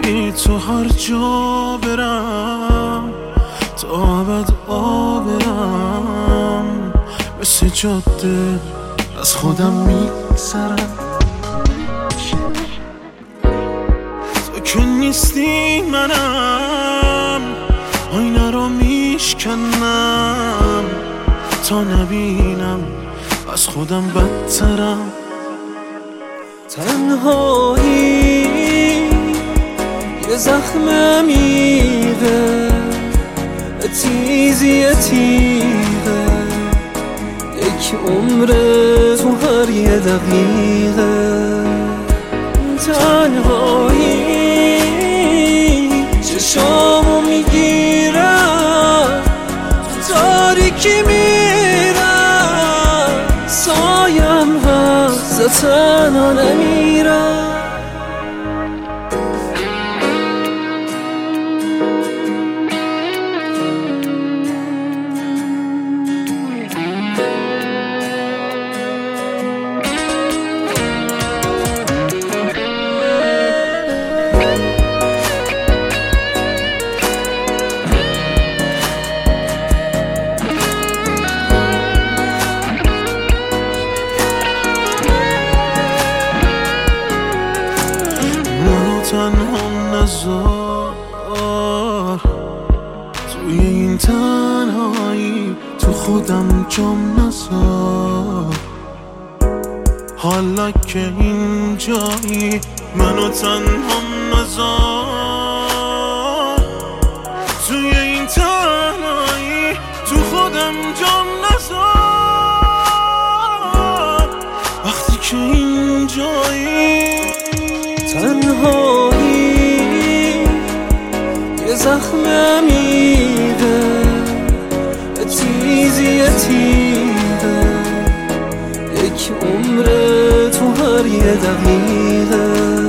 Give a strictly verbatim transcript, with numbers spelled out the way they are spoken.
بی تو هر جا برم تا ابد آبرم، مثل جاده از خودم میگذرم. تو که نیستی منم آینه رو میشکنم تا نبینم از خودم بدترم. تنهایی یه زخم عمیقه، تیزی تیغه، یک عمر تو هر یه دقیقه. تنهایی چشامو میگیرم، تو تاریکی میرم، سایم هست تنها نمیرم. تنها نذار توی این تنهایی، تو خودم جام نذار. حالا که اینجایی منو تنها نذار، توی این تنهایی تو خودم جام نذار. وقتی که اینجایی تنهایی یه زخم عمیقه، تیزی تیغه، یک عمر تو هر یه دقیقه.